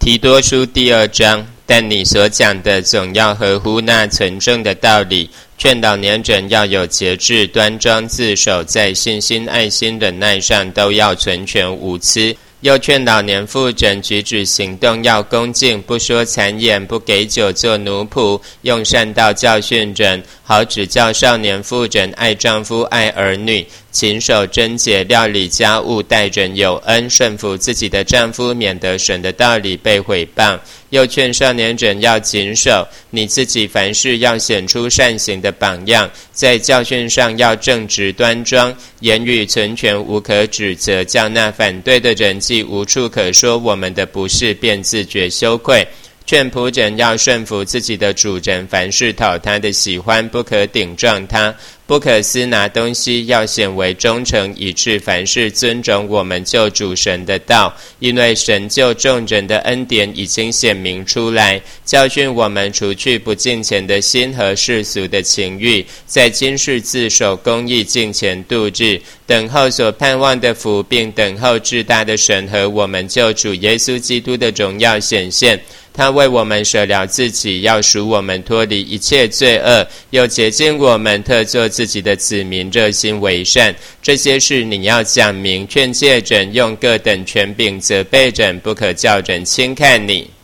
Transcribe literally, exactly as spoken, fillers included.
提多书第二章，但你所讲的总要合乎那纯正的道理，劝导年长要有节制，端庄自守，在信心、爱心、忍耐上都要纯全无疵。又劝导年妇人举止行动要恭敬，不说谗言，不给酒做奴仆，用善道教训人，好指教少年妇人爱丈夫、爱儿女，勤守贞洁，料理家务，待人有恩，顺服自己的丈夫，免得神的道理被毁谤。又劝少年人要谨守，你自己凡事要显出善行的榜样，在教训上要正直端庄，言语纯全，无可指责，叫那反对的人既无处可说我们的不是，便自觉羞愧。劝仆人要顺服自己的主人，凡事讨他的喜欢，不可顶撞他，不可私拿东西，要显为忠诚，以致凡事尊重我们救主神的道。因为神救众人的恩典已经显明出来，教训我们除去不敬虔的心和世俗的情欲，在今世自守公义，敬虔度日，等候所盼望的福，并等候至大的神和我们救主耶稣基督的荣耀显现。他为我们舍了自己，要赎我们脱离一切罪恶，又洁净我们，特作自己的子民，热心为善。这些事你要讲明，劝诫人，用各等权柄责备人，不可叫人轻看你。